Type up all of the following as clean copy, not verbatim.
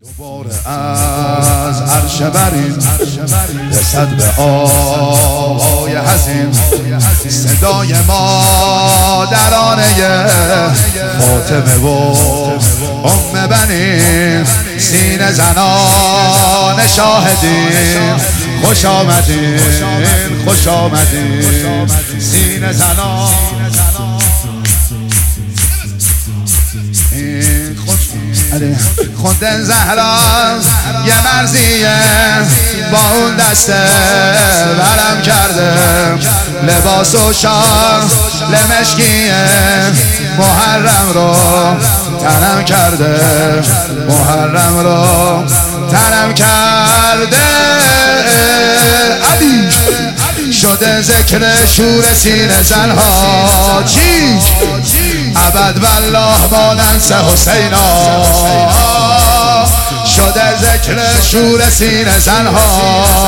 دوباره از عرش برین رسد به آوای حزین صدای مادرانه فاطمه و ام بنین سینه زنان شاهدین خوش آمدین خوش آمدین سینه زنان خوندن زهرا یه مرزیه با اون دسته ورم کرده لباس و شال لمشکیه محرم رو تنم کرده محرم رو تنم کرده علی شده ذکر شور سینه زنها چی ابد والله ما ننسى حسینا شده ذکر شور سینه زنها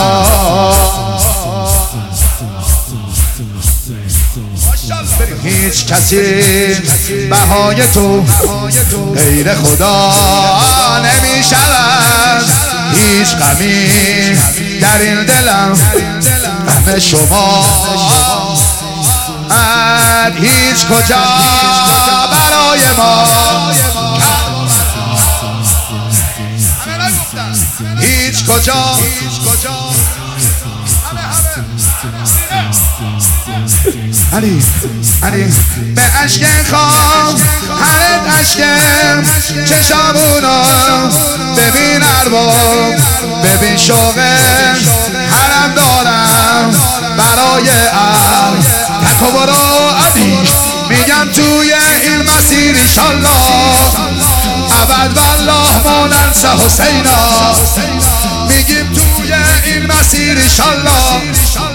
هیچ کسی بهای تو غیر خدا نمی شود هیچ غمی در این دلم غم شما هیچ کجا برای ما هیچ کجا علی به عشق خواب هرت عشقم چشامونو ببین ارباب ببین شوقم حرم دارم برای تک و برو علی میگم توی این مسیر انشالله ابد والله ما ننسى حسینا میگیم توی این مسیر انشالله